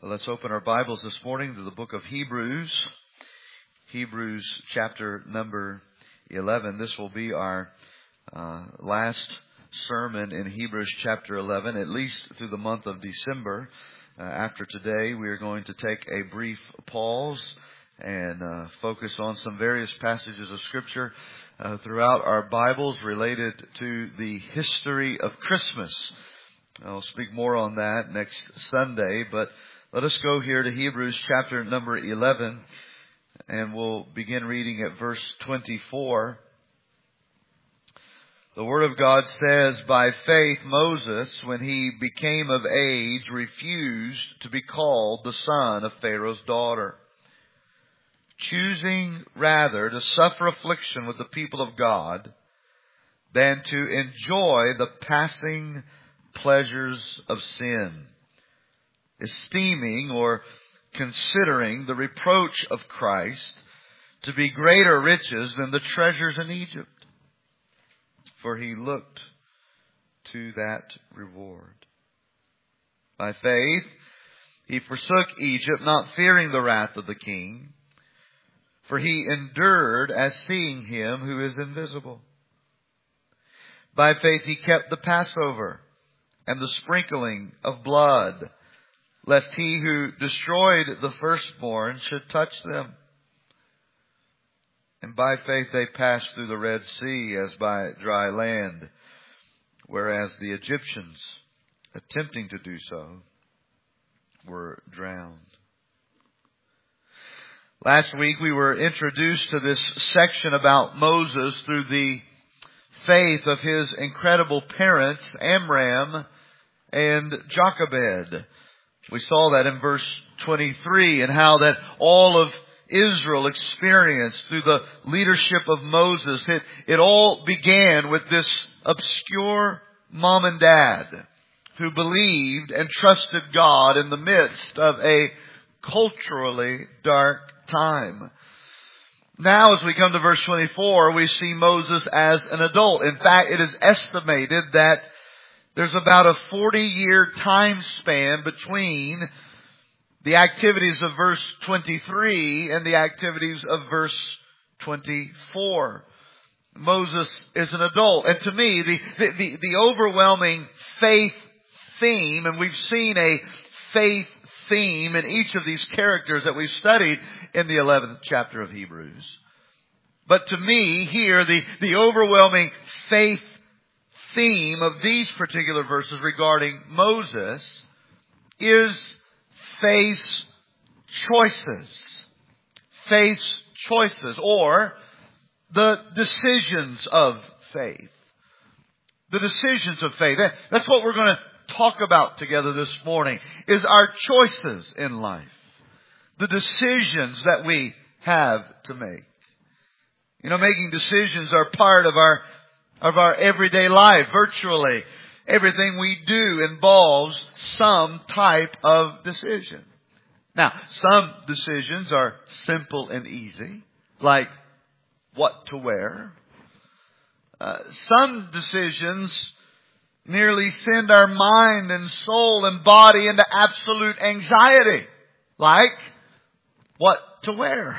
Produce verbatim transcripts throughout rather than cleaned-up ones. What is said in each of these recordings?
Let's open our Bibles this morning to the book of Hebrews. Hebrews chapter number eleven. This will be our uh, last sermon in Hebrews chapter eleven, at least through the month of December. Uh, after today, we are going to take a brief pause and uh, focus on some various passages of Scripture uh, throughout our Bibles related to the history of Christmas. I'll speak more on that next Sunday, but let us go here to Hebrews chapter number eleven, and we'll begin reading at verse twenty-four. The Word of God says, "By faith Moses, when he became of age, refused to be called the son of Pharaoh's daughter, choosing rather to suffer affliction with the people of God than to enjoy the passing pleasures of sin, esteeming or considering the reproach of Christ to be greater riches than the treasures in Egypt. For he looked to that reward. By faith, he forsook Egypt, not fearing the wrath of the king, for he endured as seeing him who is invisible. By faith, he kept the Passover and the sprinkling of blood, lest he who destroyed the firstborn should touch them. And by faith they passed through the Red Sea as by dry land, whereas the Egyptians, attempting to do so, were drowned." Last week we were introduced to this section about Moses through the faith of his incredible parents, Amram and Jochebed. We saw that in verse twenty-three, and how that all of Israel experienced through the leadership of Moses. It, it all began with this obscure mom and dad who believed and trusted God in the midst of a culturally dark time. Now, as we come to verse twenty-four, we see Moses as an adult. In fact, it is estimated that there's about a forty-year time span between the activities of verse twenty-three and the activities of verse twenty-four. Moses is an adult. And to me, the, the, the overwhelming faith theme, and we've seen a faith theme in each of these characters that we've studied in the eleventh chapter of Hebrews. But to me, here, the, the overwhelming faith theme of these particular verses regarding Moses is faith's choices. Faith's choices, or the decisions of faith. The decisions of faith. That's what we're going to talk about together this morning, is our choices in life. The decisions that we have to make. You know, making decisions are part of our of our everyday life. Virtually everything we do involves some type of decision. Now, some decisions are simple and easy, like what to wear. Uh, some decisions nearly send our mind and soul and body into absolute anxiety, like what to wear.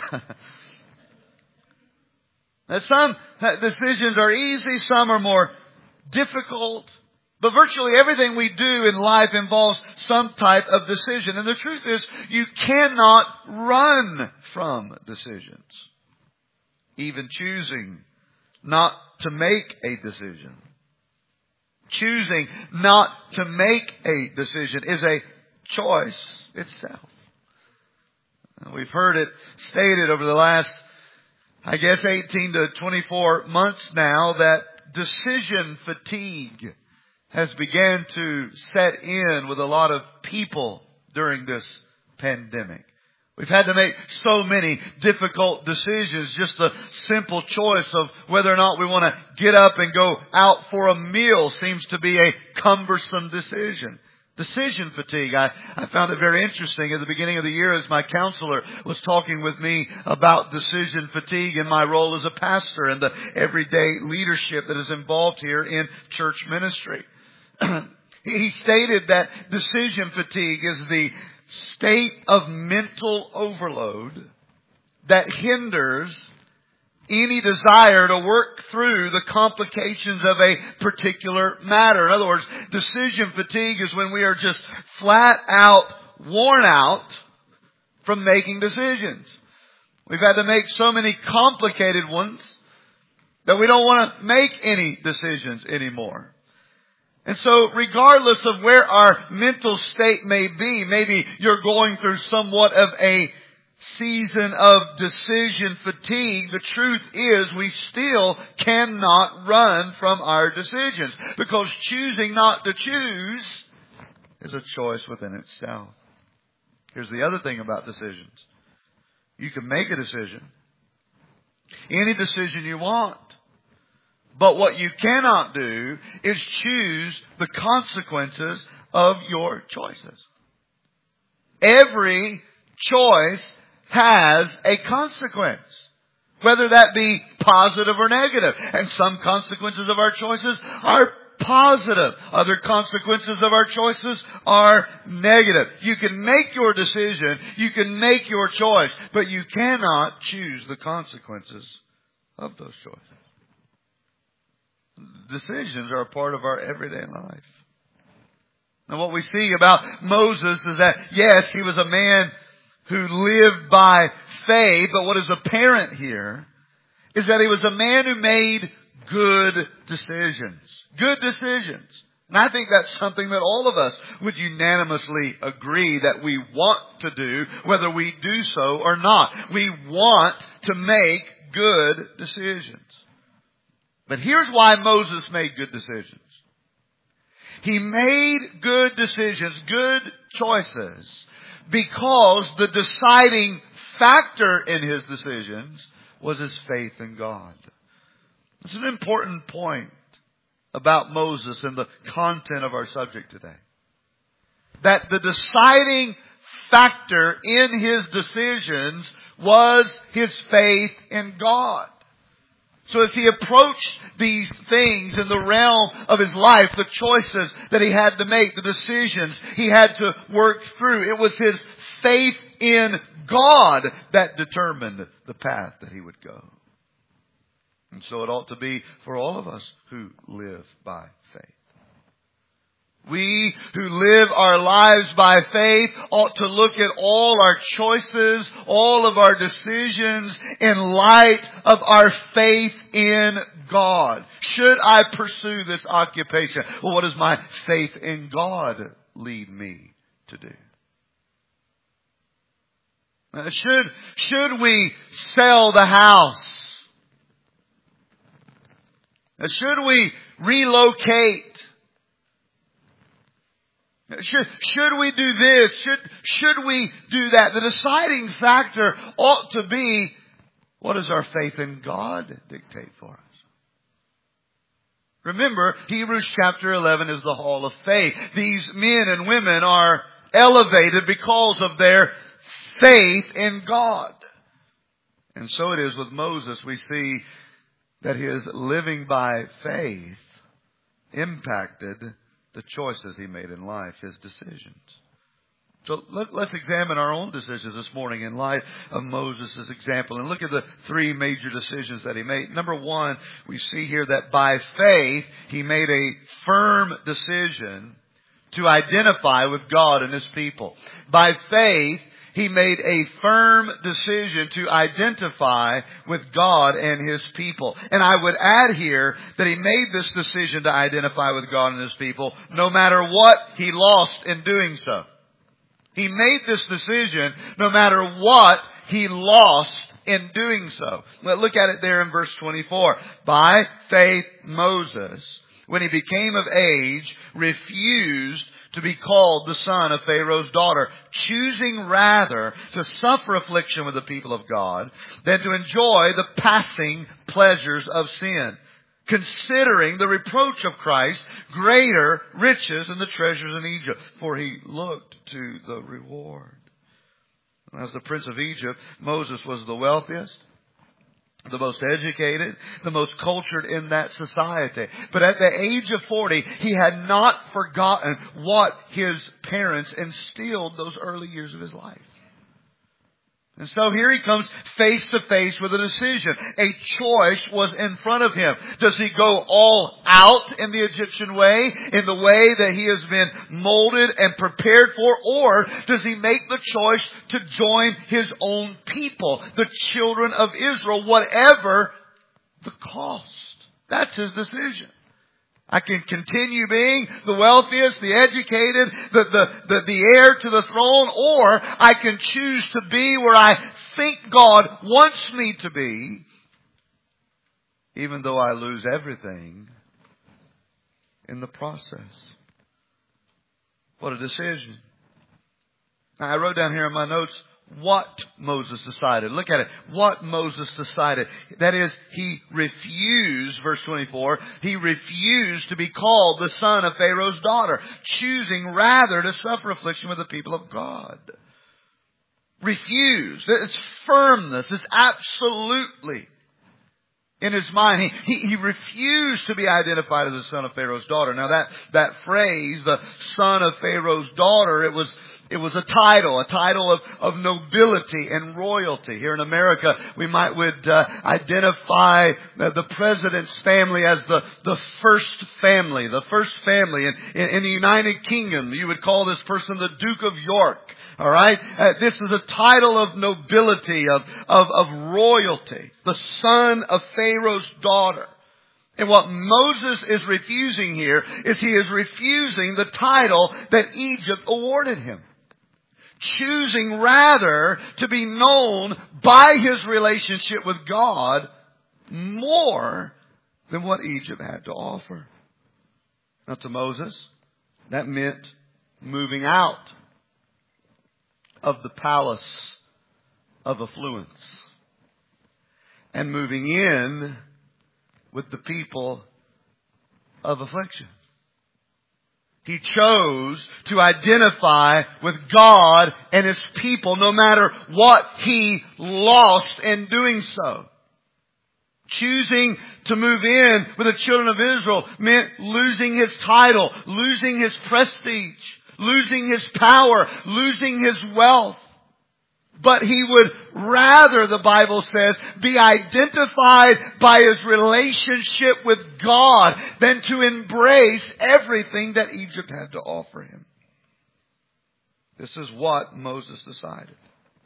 Now, some decisions are easy, some are more difficult. But virtually everything we do in life involves some type of decision. And the truth is, you cannot run from decisions. Even choosing not to make a decision. Choosing not to make a decision is a choice itself. We've heard it stated over the last, I guess, eighteen to twenty-four months now, that decision fatigue has began to set in with a lot of people during this pandemic. We've had to make so many difficult decisions. Just the simple choice of whether or not we want to get up and go out for a meal seems to be a cumbersome decision. Decision fatigue. I, I found it very interesting at the beginning of the year as my counselor was talking with me about decision fatigue and my role as a pastor and the everyday leadership that is involved here in church ministry. He stated that decision fatigue is the state of mental overload that hinders any desire to work through the complications of a particular matter. In other words, decision fatigue is when we are just flat out worn out from making decisions. We've had to make so many complicated ones that we don't want to make any decisions anymore. And so regardless of where our mental state may be, maybe you're going through somewhat of a season of decision fatigue, the truth is we still cannot run from our decisions, because choosing not to choose is a choice within itself. Here's the other thing about decisions. You can make a decision, any decision you want, but what you cannot do is choose the consequences of your choices. Every choice has a consequence, whether that be positive or negative. And some consequences of our choices are positive. Other consequences of our choices are negative. You can make your decision, you can make your choice, but you cannot choose the consequences of those choices. Decisions are a part of our everyday life. And what we see about Moses is that, yes, he was a man who lived by faith, but what is apparent here is that he was a man who made good decisions. Good decisions. And I think that's something that all of us would unanimously agree that we want to do, whether we do so or not. We want to make good decisions. But here's why Moses made good decisions. He made good decisions, good choices, because the deciding factor in his decisions was his faith in God. This is an important point about Moses and the content of our subject today. That the deciding factor in his decisions was his faith in God. So as he approached these things in the realm of his life, the choices that he had to make, the decisions he had to work through, it was his faith in God that determined the path that he would go. And so it ought to be for all of us who live by faith. We who live our lives by faith ought to look at all our choices, all of our decisions in light of our faith in God. Should I pursue this occupation? Well, what does my faith in God lead me to do? Uh, should, should we sell the house? Uh, should we relocate? Should, should we do this? Should, should we do that? The deciding factor ought to be, what does our faith in God dictate for us? Remember, Hebrews chapter eleven is the hall of faith. These men and women are elevated because of their faith in God. And so it is with Moses. We see that his living by faith impacted the choices he made in life, his decisions. So let, let's examine our own decisions this morning in light of Moses' example and look at the three major decisions that he made. Number one, we see here that by faith he made a firm decision to identify with God and his people. By faith he made a firm decision to identify with God and his people. And I would add here that he made this decision to identify with God and his people no matter what he lost in doing so. He made this decision no matter what he lost in doing so. Let's look at it there in verse twenty-four. By faith Moses, when he became of age, refused to be called the son of Pharaoh's daughter, choosing rather to suffer affliction with the people of God than to enjoy the passing pleasures of sin, considering the reproach of Christ greater riches than the treasures in Egypt, for he looked to the reward. As the prince of Egypt, Moses was the wealthiest, the most educated, the most cultured in that society. But at the age of forty, he had not forgotten what his parents instilled those early years of his life. And so here he comes face to face with a decision. A choice was in front of him. Does he go all out in the Egyptian way, in the way that he has been molded and prepared for? Or does he make the choice to join his own people, the children of Israel, whatever the cost? That's his decision. I can continue being the wealthiest, the educated, the, the, the, the heir to the throne, or I can choose to be where I think God wants me to be, even though I lose everything in the process. What a decision. Now, I wrote down here in my notes what Moses decided. Look at it. What Moses decided. That is, he refused, verse twenty-four, he refused to be called the son of Pharaoh's daughter, choosing rather to suffer affliction with the people of God. Refused. It's firmness. It's absolutely in his mind. He, he, he refused to be identified as the son of Pharaoh's daughter. Now that, that phrase, the son of Pharaoh's daughter, it was It was a title, a title of, of nobility and royalty. Here in America, we might would uh, identify the, the president's family as the, the first family, the first family. In, in, in the United Kingdom, you would call this person the Duke of York. All right? Uh, this is a title of nobility, of, of, of royalty. The son of Pharaoh's daughter. And what Moses is refusing here is he is refusing the title that Egypt awarded him. Choosing rather to be known by his relationship with God more than what Egypt had to offer. Now to Moses, that meant moving out of the palace of affluence and moving in with the people of affliction. He chose to identify with God and His people no matter what he lost in doing so. Choosing to move in with the children of Israel meant losing his title, losing his prestige, losing his power, losing his wealth. But he would rather, the Bible says, be identified by his relationship with God than to embrace everything that Egypt had to offer him. This is what Moses decided.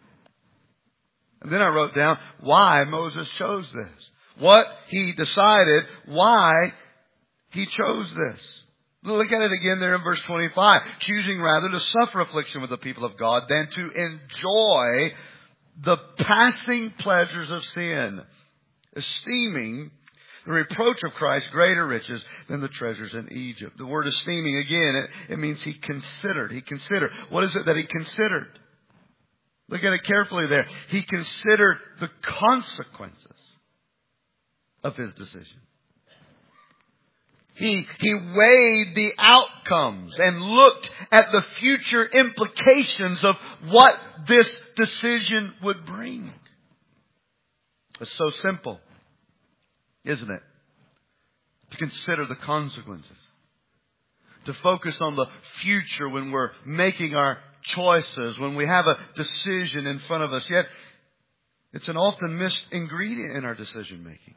And then I wrote down why Moses chose this. What he decided, why he chose this. Look at it again there in verse twenty-five. Choosing rather to suffer affliction with the people of God than to enjoy the passing pleasures of sin, esteeming the reproach of Christ greater riches than the treasures in Egypt. The word esteeming, again, it, it means he considered. He considered. What is it that he considered? Look at it carefully there. He considered the consequences of his decision. He, he weighed the outcomes and looked at the future implications of what this decision would bring. It's so simple, isn't it? To consider the consequences. To focus on the future when we're making our choices, when we have a decision in front of us. Yet, it's an often missed ingredient in our decision making.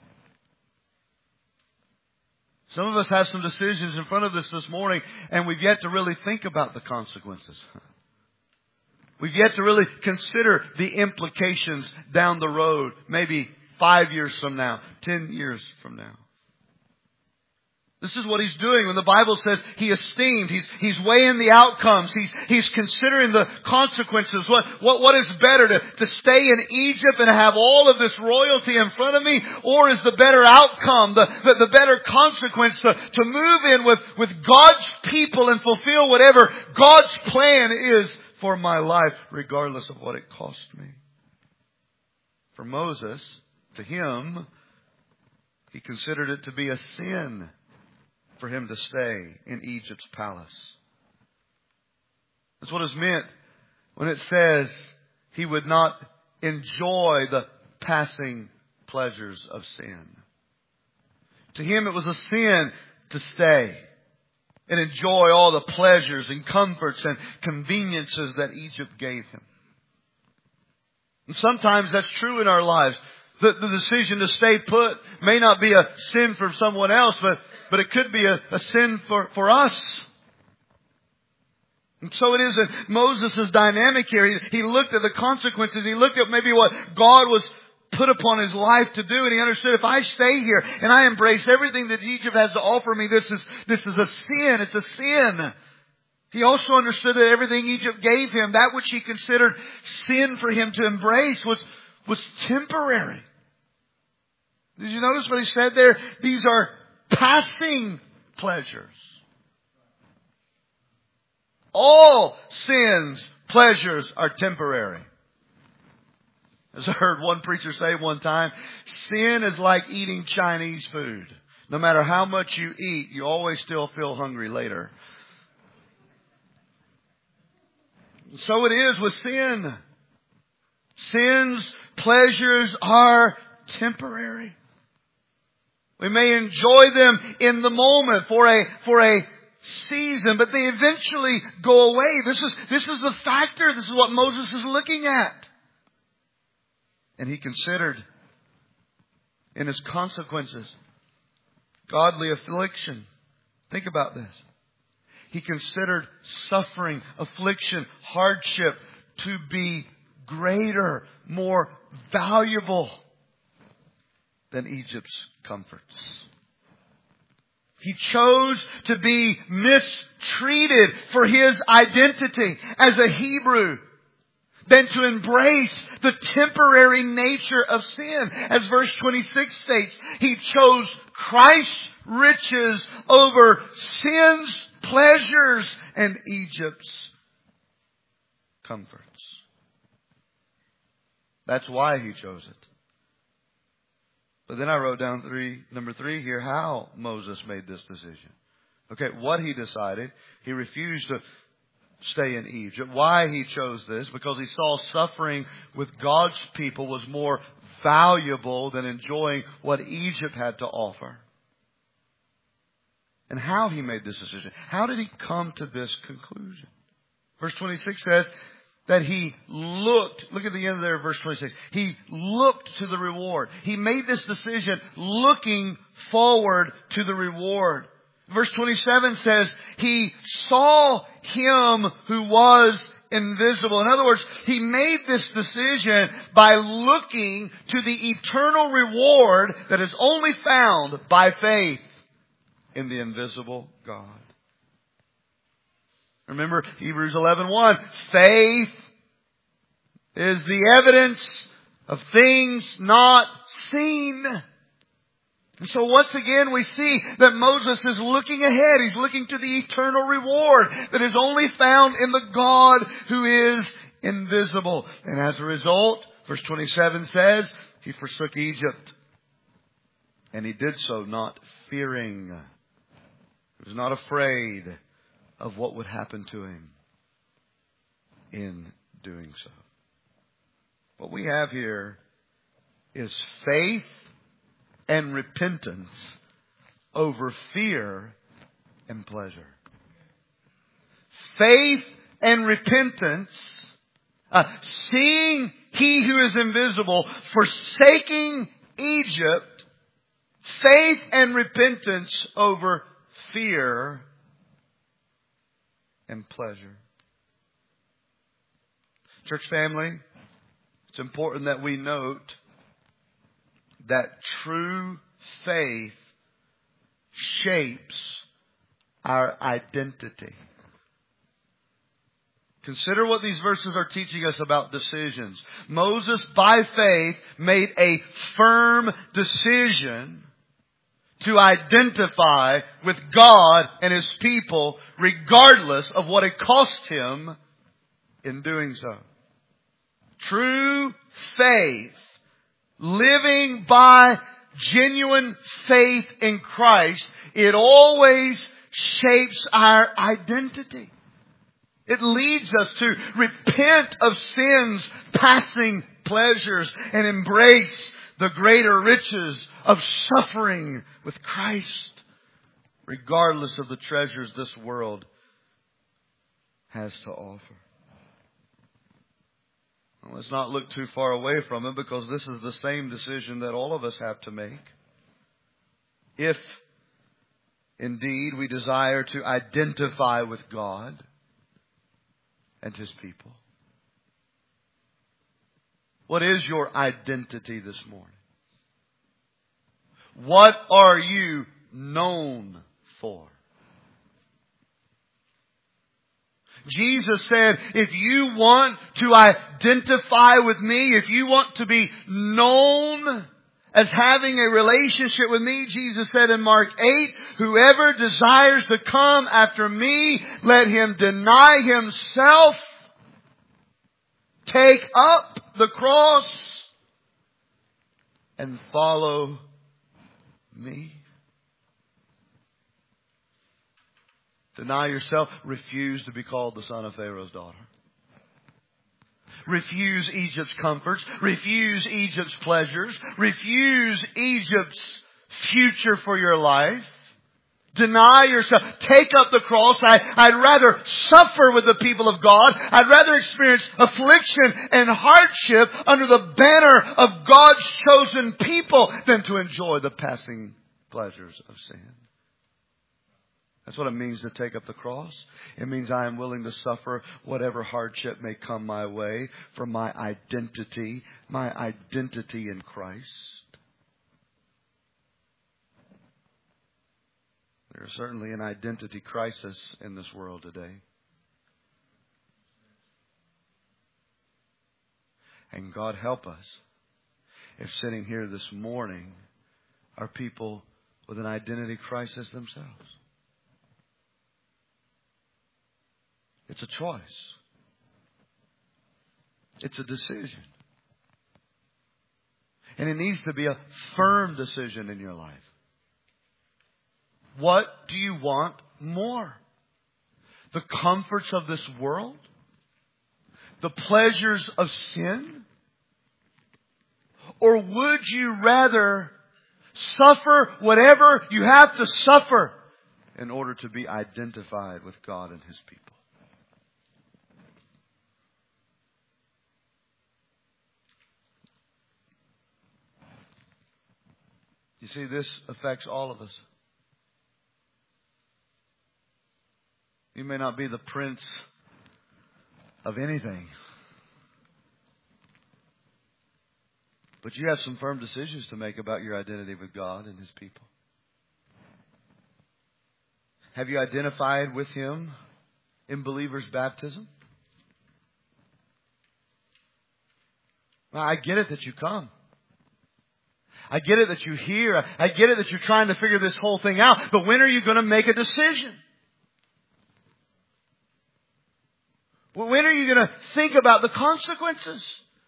Some of us have some decisions in front of us this morning, and we've yet to really think about the consequences. We've yet to really consider the implications down the road, maybe five years from now, ten years from now. This is what he's doing when the Bible says he esteemed. He's, he's weighing the outcomes. He's, he's considering the consequences. What, what, what is better, to, to stay in Egypt and have all of this royalty in front of me? Or is the better outcome, the, the, the better consequence to, to move in with, with God's people and fulfill whatever God's plan is for my life, regardless of what it cost me? For Moses, to him, he considered it to be a sin for him to stay in Egypt's palace. That's what is meant when it says he would not enjoy the passing pleasures of sin. To him it was a sin to stay and enjoy all the pleasures and comforts and conveniences that Egypt gave him. And sometimes that's true in our lives. The, the decision to stay put may not be a sin for someone else, but, but it could be a, a sin for, for us. And so it is in Moses' dynamic here. He, he looked at the consequences. He looked at maybe what God was put upon his life to do, and he understood, if I stay here and I embrace everything that Egypt has to offer me, this is, this is a sin. It's a sin. He also understood that everything Egypt gave him, that which he considered sin for him to embrace, was, was temporary. Did you notice what he said there? These are passing pleasures. All sins, pleasures are temporary. As I heard one preacher say one time, sin is like eating Chinese food. No matter how much you eat, you always still feel hungry later. So it is with sin. Sin's pleasures are temporary. We may enjoy them in the moment for a, for a season, but they eventually go away. This is, this is the factor. This is what Moses is looking at. And he considered in his consequences godly affliction. Think about this. He considered suffering, affliction, hardship to be greater, more valuable than Egypt's comforts. He chose to be mistreated for his identity as a Hebrew than to embrace the temporary nature of sin. As verse twenty-six states, he chose Christ's riches over sin's pleasures and Egypt's comforts. That's why he chose it. But then I wrote down three, number three here, how Moses made this decision. Okay, what he decided. He refused to stay in Egypt. Why he chose this? Because he saw suffering with God's people was more valuable than enjoying what Egypt had to offer. And how he made this decision. How did he come to this conclusion? Verse twenty-six says that he looked, look at the end of there, verse twenty-six. He looked to the reward. He made this decision looking forward to the reward. Verse twenty-seven says, he saw him who was invisible. In other words, he made this decision by looking to the eternal reward that is only found by faith in the invisible God. Remember Hebrews eleven one. Faith is the evidence of things not seen. And so once again we see that Moses is looking ahead. He's looking to the eternal reward that is only found in the God who is invisible. And as a result, verse twenty-seven says, he forsook Egypt. And he did so not fearing. He was not afraid of what would happen to him in doing so. What we have here is faith and repentance over fear and pleasure. Faith and repentance, uh, seeing he who is invisible, forsaking Egypt, faith and repentance over fear and pleasure. Church family, it's important that we note that true faith shapes our identity. Consider what these verses are teaching us about decisions. Moses, by faith, made a firm decision to identify with God and His people, regardless of what it cost him in doing so. True faith, living by genuine faith in Christ, it always shapes our identity. It leads us to repent of sin's passing pleasures and embrace the greater riches of suffering with Christ, regardless of the treasures this world has to offer. Well, let's not look too far away from it, because this is the same decision that all of us have to make. If indeed we desire to identify with God and His people. What is your identity this morning? What are you known for? Jesus said, if you want to identify with me, if you want to be known as having a relationship with me, Jesus said in Mark eight, whoever desires to come after me, let him deny himself, take up the cross, and follow me. Deny yourself. Refuse to be called the son of Pharaoh's daughter. Refuse Egypt's comforts. Refuse Egypt's pleasures. Refuse Egypt's future for your life. Deny yourself. Take up the cross. I, I'd rather suffer with the people of God. I'd rather experience affliction and hardship under the banner of God's chosen people than to enjoy the passing pleasures of sin. That's what it means to take up the cross. It means I am willing to suffer whatever hardship may come my way for my identity, my identity in Christ. There is certainly an identity crisis in this world today. And God help us if sitting here this morning are people with an identity crisis themselves. It's a choice. It's a decision. And it needs to be a firm decision in your life. What do you want more? The comforts of this world? The pleasures of sin? Or would you rather suffer whatever you have to suffer in order to be identified with God and His people? You see, this affects all of us. You may not be the prince of anything, but you have some firm decisions to make about your identity with God and His people. Have you identified with Him in believer's baptism? Now, I get it that you come. I get it that you hear. I get it that you're trying to figure this whole thing out. But when are you going to make a decision? When are you going to think about the consequences?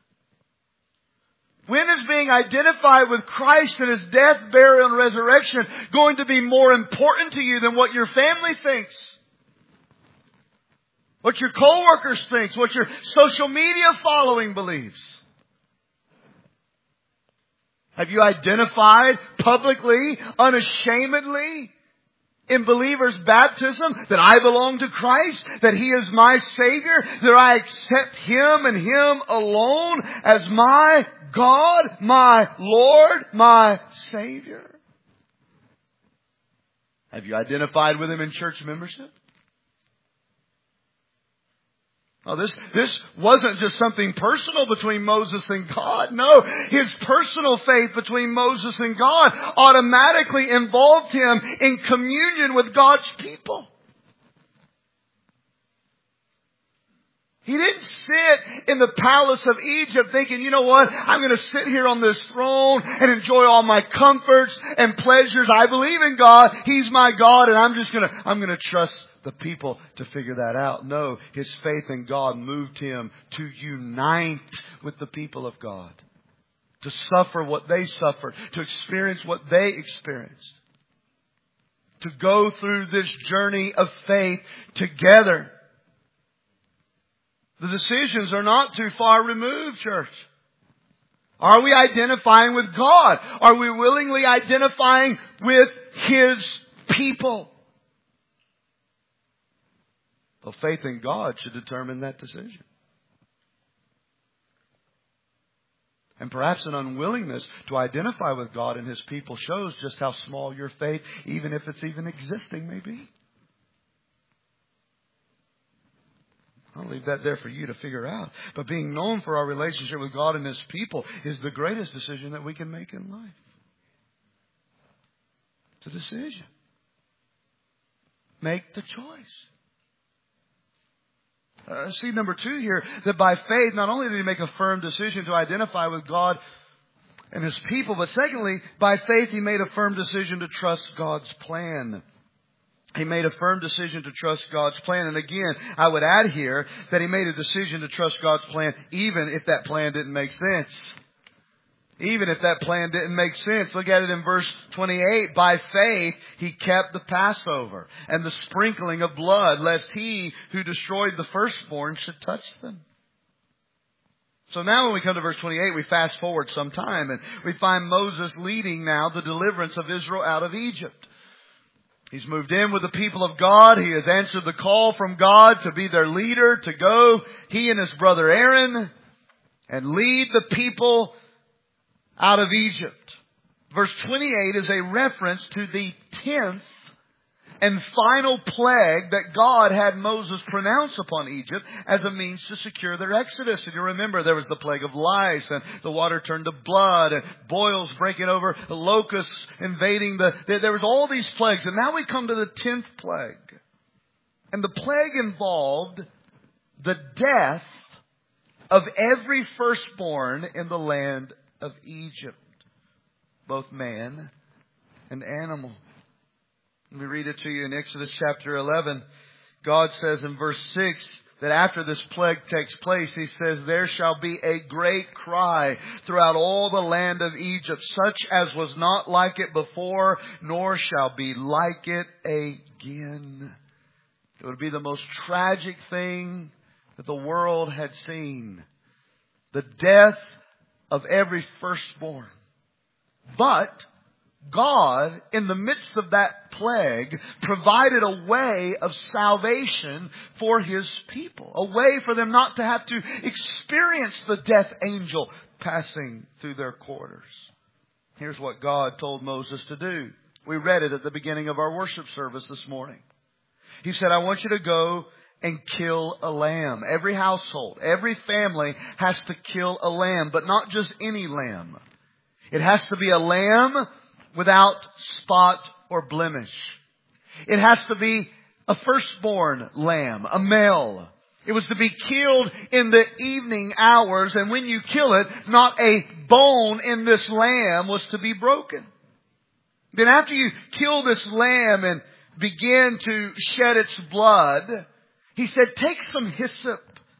When is being identified with Christ and His death, burial, and resurrection going to be more important to you than what your family thinks? What your coworkers think? What your social media following believes? Have you identified publicly, unashamedly, in believer's baptism that I belong to Christ, that He is my Savior, that I accept Him and Him alone as my God, my Lord, my Savior? Have you identified with Him in church membership? Oh, this, this wasn't just something personal between Moses and God. No, his personal faith between Moses and God automatically involved him in communion with God's people. He didn't sit in the palace of Egypt thinking, you know what, I'm going to sit here on this throne and enjoy all my comforts and pleasures. I believe in God. He's my God, and I'm just going to, I'm going to trust the people to figure that out. No, his faith in God moved him to unite with the people of God, to suffer what they suffered, to experience what they experienced, to go through this journey of faith together. The decisions are not too far removed, church. Are we identifying with God? Are we willingly identifying with His people? Well, faith in God should determine that decision. And perhaps an unwillingness to identify with God and His people shows just how small your faith, even if it's even existing, may be. I'll leave that there for you to figure out. But being known for our relationship with God and His people is the greatest decision that we can make in life. It's a decision. Make the choice. Uh, see, number two here, that by faith, not only did he make a firm decision to identify with God and His people, but secondly, by faith he made a firm decision to trust God's plan. He made a firm decision to trust God's plan. And again, I would add here that he made a decision to trust God's plan even if that plan didn't make sense. Even if that plan didn't make sense. Look at it in verse twenty-eight. By faith, he kept the Passover and the sprinkling of blood, lest he who destroyed the firstborn should touch them. So now when we come to verse twenty-eight, we fast forward some time and we find Moses leading now the deliverance of Israel out of Egypt. He's moved in with the people of God. He has answered the call from God to be their leader, to go, he and his brother Aaron, and lead the people out of Egypt. Verse twenty-eight is a reference to the tenth and final plague that God had Moses pronounce upon Egypt as a means to secure their exodus. And you remember there was the plague of lice, and the water turned to blood, and boils breaking over, the locusts invading the... There was all these plagues. And now we come to the tenth plague. And the plague involved the death of every firstborn in the land of Egypt, both man and animal. Let me read it to you in Exodus chapter eleven. God says in verse six that after this plague takes place, He says, there shall be a great cry throughout all the land of Egypt, such as was not like it before, nor shall be like it again. It would be the most tragic thing that the world had seen. The death of every firstborn. But God, in the midst of that plague, provided a way of salvation for His people. A way for them not to have to experience the death angel passing through their quarters. Here's what God told Moses to do. We read it at the beginning of our worship service this morning. He said, I want you to go and kill a lamb. Every household, every family has to kill a lamb, but not just any lamb. It has to be a lamb without spot or blemish. It has to be a firstborn lamb, a male. It was to be killed in the evening hours, and when you kill it, not a bone in this lamb was to be broken. Then after you kill this lamb and begin to shed its blood, He said, take some hyssop,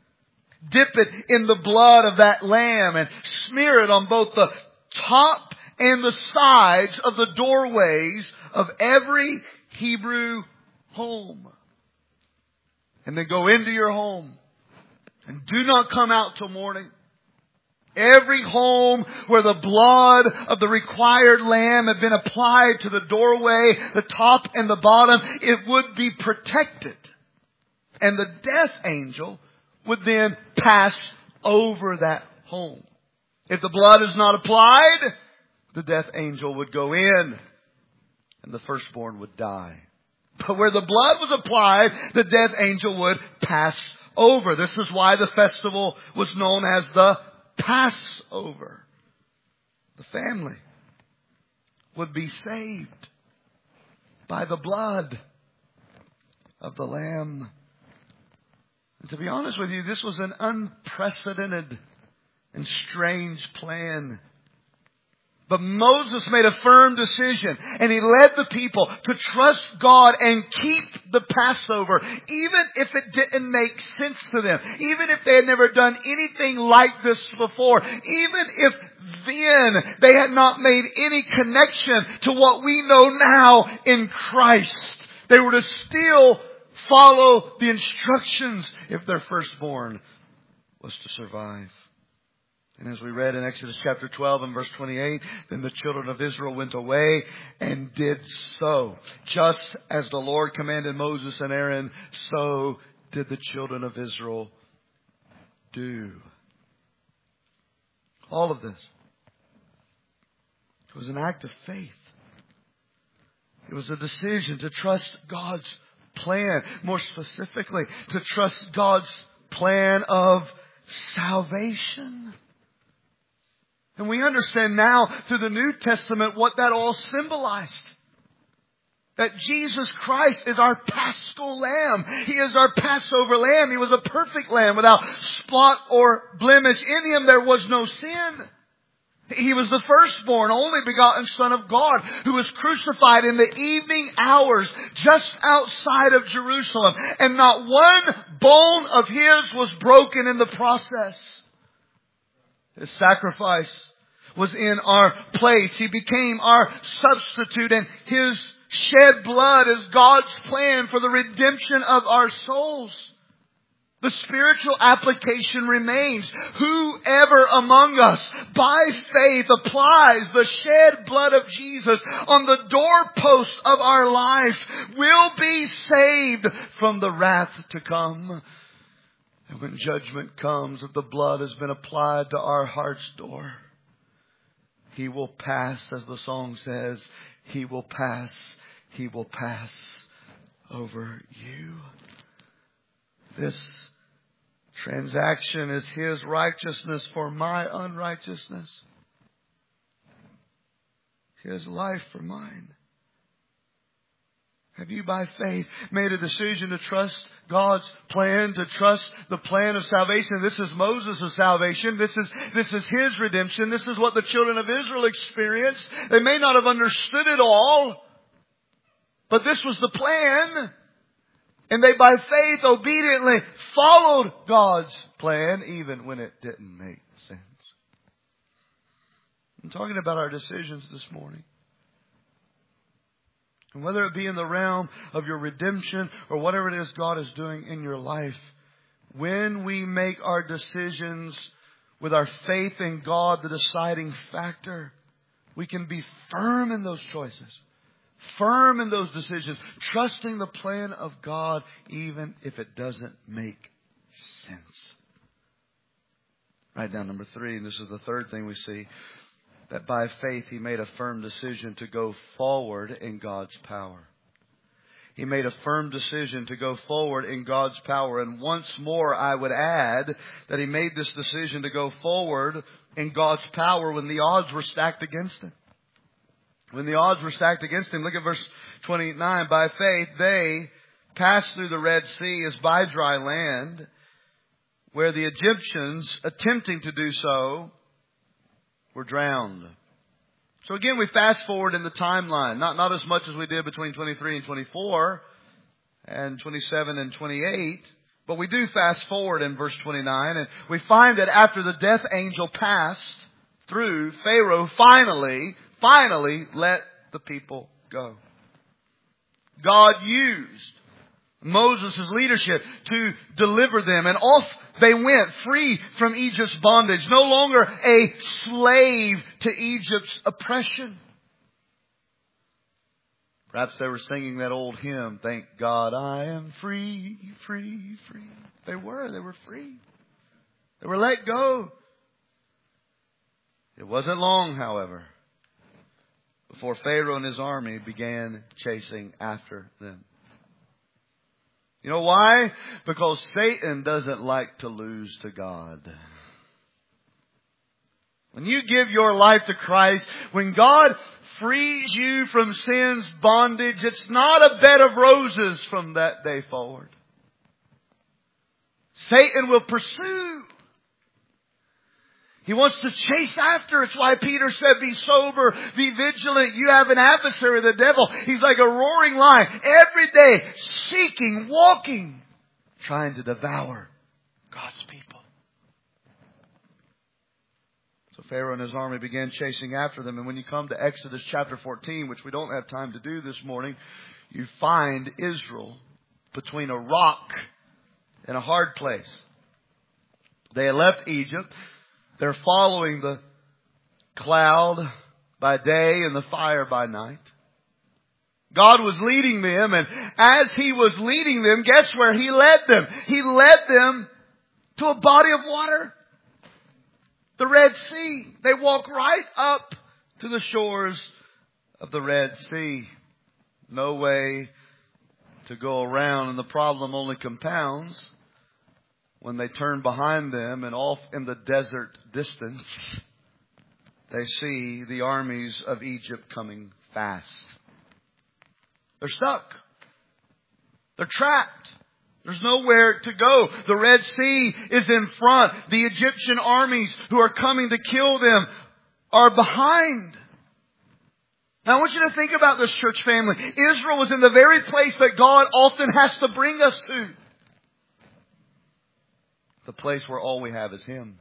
dip it in the blood of that lamb and smear it on both the top and the sides of the doorways of every Hebrew home. And then go into your home and do not come out till morning. Every home where the blood of the required lamb had been applied to the doorway, the top and the bottom, it would be protected. And the death angel would then pass over that home. If the blood is not applied, the death angel would go in and the firstborn would die. But where the blood was applied, the death angel would pass over. This is why the festival was known as the Passover. The family would be saved by the blood of the Lamb. And to be honest with you, this was an unprecedented and strange plan. But Moses made a firm decision, and he led the people to trust God and keep the Passover, even if it didn't make sense to them, even if they had never done anything like this before, even if then they had not made any connection to what we know now in Christ. They were to still follow the instructions if their firstborn was to survive. And as we read in Exodus chapter twelve and verse twenty-eight, then the children of Israel went away and did so. Just as the Lord commanded Moses and Aaron, so did the children of Israel do. All of this. It was an act of faith. It was a decision to trust God's plan. More specifically, to trust God's plan of salvation. And we understand now through the New Testament what that all symbolized. That Jesus Christ is our Paschal Lamb. He is our Passover Lamb. He was a perfect Lamb without spot or blemish. In Him there was no sin. He was the firstborn, only begotten Son of God, who was crucified in the evening hours just outside of Jerusalem. And not one bone of His was broken in the process. His sacrifice was in our place. He became our substitute, and His shed blood is God's plan for the redemption of our souls. The spiritual application remains. Whoever among us by faith applies the shed blood of Jesus on the doorpost of our life will be saved from the wrath to come. And when judgment comes, that the blood has been applied to our heart's door, He will pass, as the song says, He will pass, He will pass over you. This transaction is His righteousness for my unrighteousness. His life for mine. Have you by faith made a decision to trust God's plan, to trust the plan of salvation? This is Moses' salvation. This is, this is his redemption. This is what the children of Israel experienced. They may not have understood it all, but this was the plan. And they by faith obediently followed God's plan even when it didn't make sense. I'm talking about our decisions this morning. And whether it be in the realm of your redemption or whatever it is God is doing in your life, when we make our decisions with our faith in God the deciding factor, we can be firm in those choices. Firm in those decisions. Trusting the plan of God even if it doesn't make sense. Write down number three, and this is the third thing we see. That by faith He made a firm decision to go forward in God's power. He made a firm decision to go forward in God's power. And once more I would add that He made this decision to go forward in God's power when the odds were stacked against Him. When the odds were stacked against Him. Look at verse twenty-nine. By faith they passed through the Red Sea as by dry land, where the Egyptians, attempting to do so, were drowned. So again, we fast forward in the timeline. Not, not as much as we did between twenty-three and twenty-four and twenty-seven and twenty-eight. But we do fast forward in verse twenty-nine. And we find that after the death angel passed through, Pharaoh finally, finally let the people go. God used Moses' leadership to deliver them. And off they went, free from Egypt's bondage. No longer a slave to Egypt's oppression. Perhaps they were singing that old hymn, Thank God I am free, free, free. They were. They were free. They were let go. It wasn't long, however, before Pharaoh and his army began chasing after them. You know why? Because Satan doesn't like to lose to God. When you give your life to Christ, when God frees you from sin's bondage, it's not a bed of roses from that day forward. Satan will pursue. He wants to chase after. It's why Peter said, be sober, be vigilant. You have an adversary, the devil. He's like a roaring lion, every day seeking, walking, trying to devour God's people. So Pharaoh and his army began chasing after them. And when you come to Exodus chapter fourteen, which we don't have time to do this morning, you find Israel between a rock and a hard place. They had left Egypt. They're following the cloud by day and the fire by night. God was leading them, and as He was leading them, guess where He led them? He led them to a body of water. The Red Sea. They walk right up to the shores of the Red Sea. No way to go around, and the problem only compounds when they turn behind them and off in the desert distance, they see the armies of Egypt coming fast. They're stuck. They're trapped. There's nowhere to go. The Red Sea is in front. The Egyptian armies who are coming to kill them are behind. Now I want you to think about this, church family. Israel was in the very place that God often has to bring us to. The place where all we have is Him.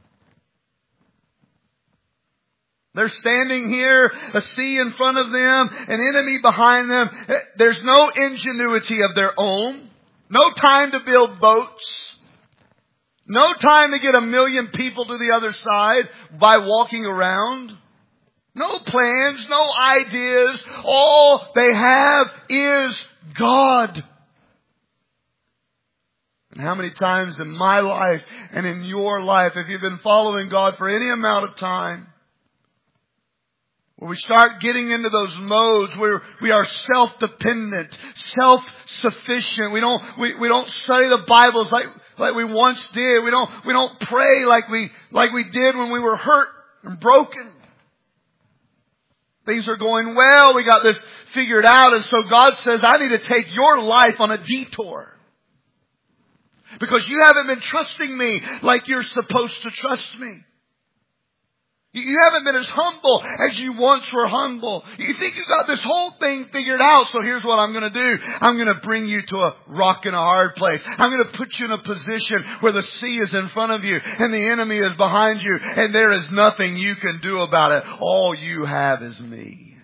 They're standing here, a sea in front of them, an enemy behind them. There's no ingenuity of their own. No time to build boats. No time to get a million people to the other side by walking around. No plans, no ideas. All they have is God. And how many times in my life and in your life, if you've been following God for any amount of time, where we start getting into those modes where we are self-dependent, self-sufficient. We don't, we, we don't study the Bibles like, like we once did. We don't, we don't pray like we, like we did when we were hurt and broken. Things are going well. We got this figured out. And so God says, I need to take your life on a detour. Because you haven't been trusting me like you're supposed to trust me. You haven't been as humble as you once were humble. You think you got this whole thing figured out. So here's what I'm going to do. I'm going to bring you to a rock and a hard place. I'm going to put you in a position where the sea is in front of you and the enemy is behind you. And there is nothing you can do about it. All you have is me.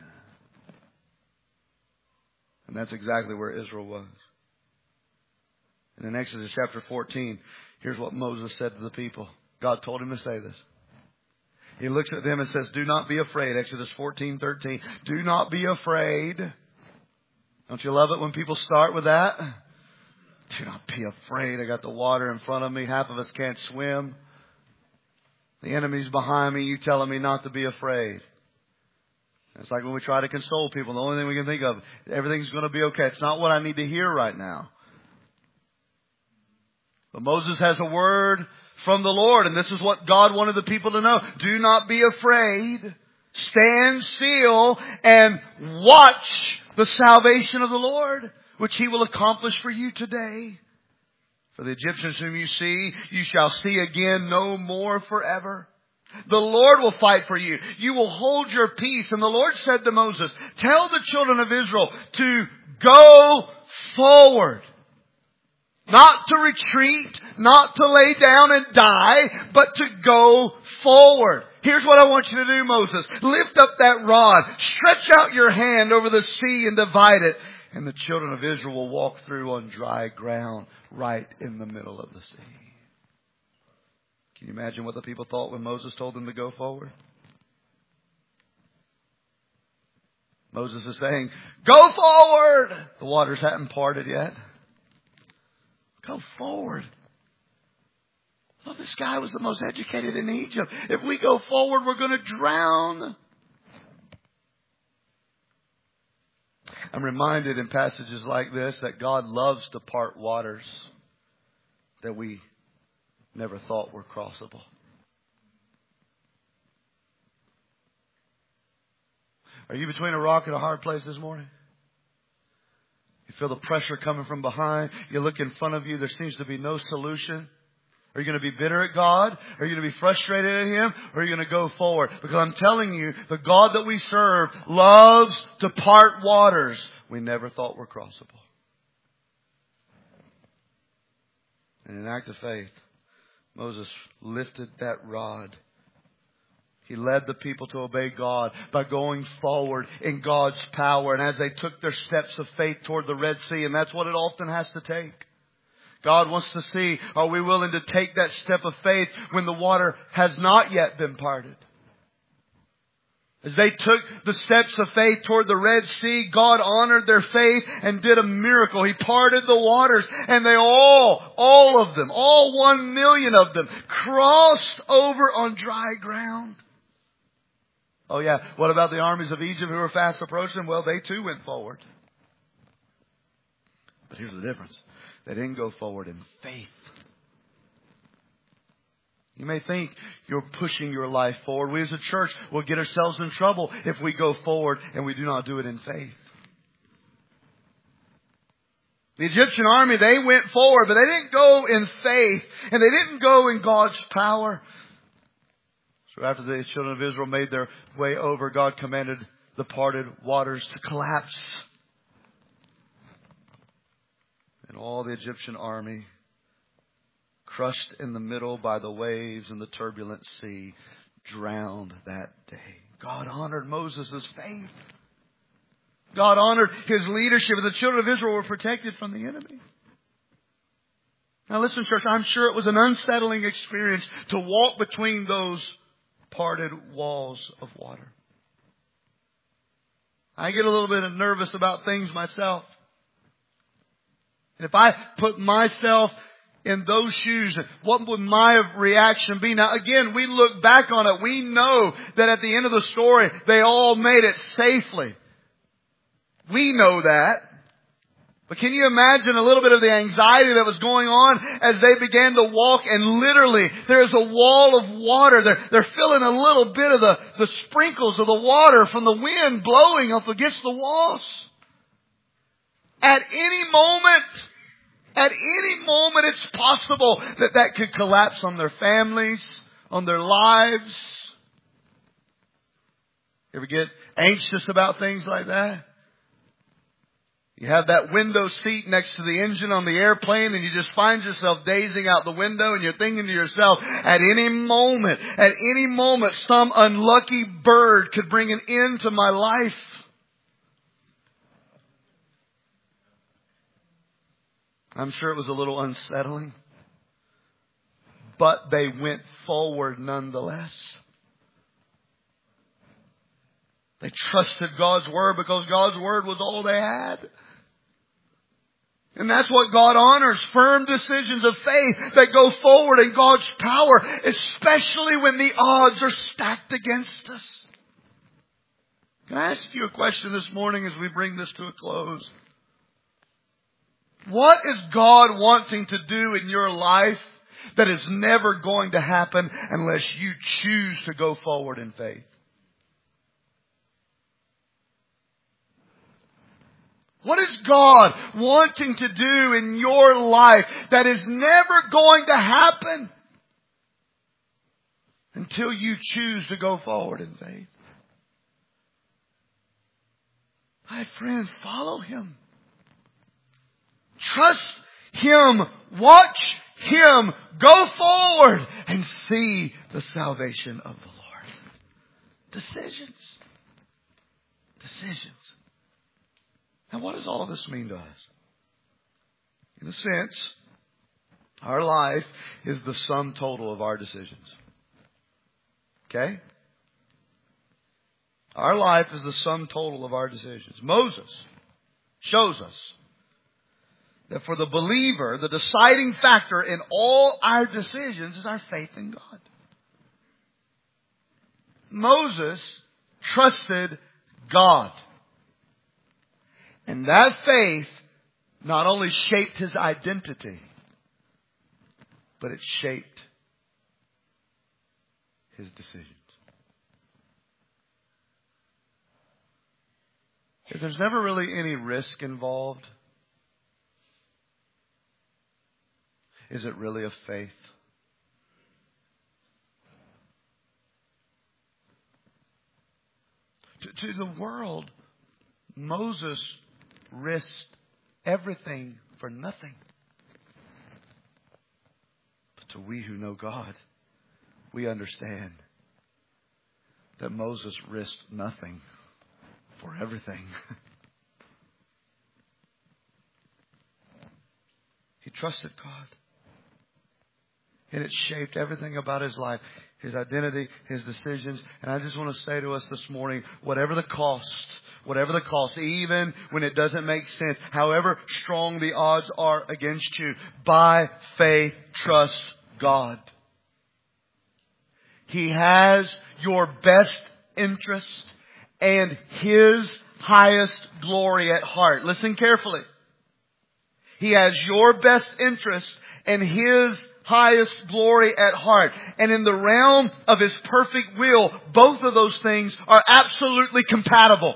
And that's exactly where Israel was. And in Exodus chapter fourteen, here's what Moses said to the people. God told him to say this. He looks at them and says, do not be afraid. Exodus fourteen thirteen. Do not be afraid. Don't you love it when people start with that? Do not be afraid. I got the water in front of me. Half of us can't swim. The enemy's behind me. You telling me not to be afraid. It's like when we try to console people. The only thing we can think of, everything's going to be okay. It's not what I need to hear right now. But Moses has a word from the Lord, and this is what God wanted the people to know. Do not be afraid. Stand still and watch the salvation of the Lord, which He will accomplish for you today. For the Egyptians whom you see, you shall see again no more forever. The Lord will fight for you. You will hold your peace. And the Lord said to Moses, tell the children of Israel to go forward. Not to retreat, not to lay down and die, but to go forward. Here's what I want you to do, Moses. Lift up that rod. Stretch out your hand over the sea and divide it. And the children of Israel will walk through on dry ground right in the middle of the sea. Can you imagine what the people thought when Moses told them to go forward? Moses is saying, go forward! The waters hadn't parted yet. Go forward. Well, this guy was the most educated in Egypt. If we go forward, we're going to drown. I'm reminded in passages like this that God loves to part waters that we never thought were crossable. Are you between a rock and a hard place this morning? You feel the pressure coming from behind. You look in front of you. There seems to be no solution. Are you going to be bitter at God? Are you going to be frustrated at Him? Or are you going to go forward? Because I'm telling you, the God that we serve loves to part waters we never thought were crossable. In an act of faith, Moses lifted that rod. He led the people to obey God by going forward in God's power. And as they took their steps of faith toward the Red Sea, and that's what it often has to take. God wants to see, are we willing to take that step of faith when the water has not yet been parted? As they took the steps of faith toward the Red Sea, God honored their faith and did a miracle. He parted the waters, and they all, all of them, all one million of them, crossed over on dry ground. Oh yeah, what about the armies of Egypt who were fast approaching? Well, they too went forward. But here's the difference. They didn't go forward in faith. You may think you're pushing your life forward. We as a church will get ourselves in trouble if we go forward and we do not do it in faith. The Egyptian army, they went forward, but they didn't go in faith, and they didn't go in God's power. So after the children of Israel made their way over, God commanded the parted waters to collapse. And all the Egyptian army, crushed in the middle by the waves and the turbulent sea, drowned that day. God honored Moses' faith. God honored his leadership, and the children of Israel were protected from the enemy. Now listen, church, I'm sure it was an unsettling experience to walk between those parted walls of water. I get a little bit nervous about things myself. And if I put myself in those shoes, what would my reaction be? Now again, we look back on it. We know that at the end of the story, they all made it safely. We know that. But can you imagine a little bit of the anxiety that was going on as they began to walk, and literally there's a wall of water. They're, they're feeling a little bit of the, the sprinkles of the water from the wind blowing up against the walls. At any moment, at any moment it's possible that that could collapse on their families, on their lives. You ever get anxious about things like that? You have that window seat next to the engine on the airplane, and you just find yourself dazing out the window, and you're thinking to yourself, at any moment, at any moment, some unlucky bird could bring an end to my life. I'm sure it was a little unsettling, but they went forward nonetheless. They trusted God's Word because God's Word was all they had. And that's what God honors, firm decisions of faith that go forward in God's power, especially when the odds are stacked against us. Can I ask you a question this morning as we bring this to a close? What is God wanting to do in your life that is never going to happen unless you choose to go forward in faith? What is God wanting to do in your life that is never going to happen until you choose to go forward in faith? My friend, follow Him. Trust Him. Watch Him. Go forward and see the salvation of the Lord. Decisions. Decisions. Now, what does all of this mean to us? In a sense, our life is the sum total of our decisions. Okay? Our life is the sum total of our decisions. Moses shows us that for the believer, the deciding factor in all our decisions is our faith in God. Moses trusted God. And that faith not only shaped his identity, but it shaped his decisions. If there's never really any risk involved, is it really a faith? To, to the world, Moses risked everything for nothing. But to we who know God, we understand that Moses risked nothing for everything. He trusted God. And it shaped everything about his life, his identity, his decisions. And I just want to say to us this morning, whatever the cost, whatever the cost, even when it doesn't make sense, however strong the odds are against you, by faith, trust God. He has your best interest and His highest glory at heart. Listen carefully. He has your best interest and His highest glory at heart. And in the realm of His perfect will, both of those things are absolutely compatible.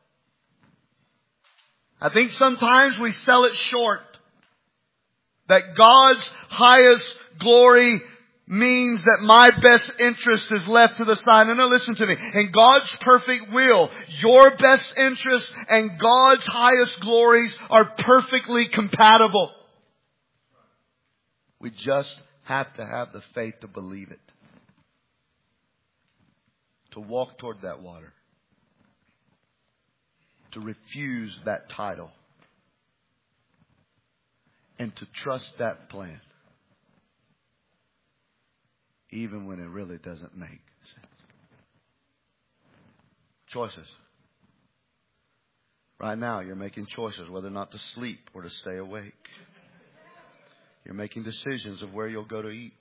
I think sometimes we sell it short. That God's highest glory means that my best interest is left to the side. No, no, listen to me. In God's perfect will, your best interest and God's highest glories are perfectly compatible. We just have to have the faith to believe it. To walk toward that water. To refuse that title. And to trust that plan. Even when it really doesn't make sense. Choices. Right now, you're making choices whether or not to sleep or to stay awake. You're making decisions of where you'll go to eat.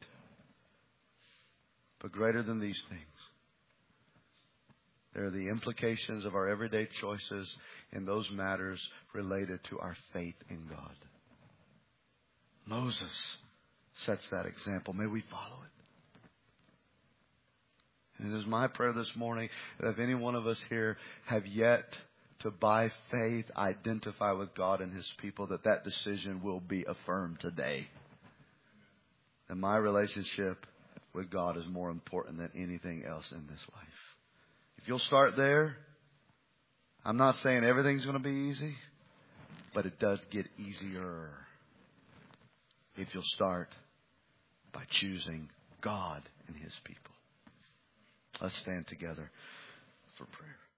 But greater than these things, there are the implications of our everyday choices in those matters related to our faith in God. Moses sets that example. May we follow it. And it is my prayer this morning that if any one of us here have yet to, by faith, identify with God and His people, that that decision will be affirmed today. And my relationship with God is more important than anything else in this life. If you'll start there, I'm not saying everything's going to be easy, but it does get easier if you'll start by choosing God and His people. Let's stand together for prayer.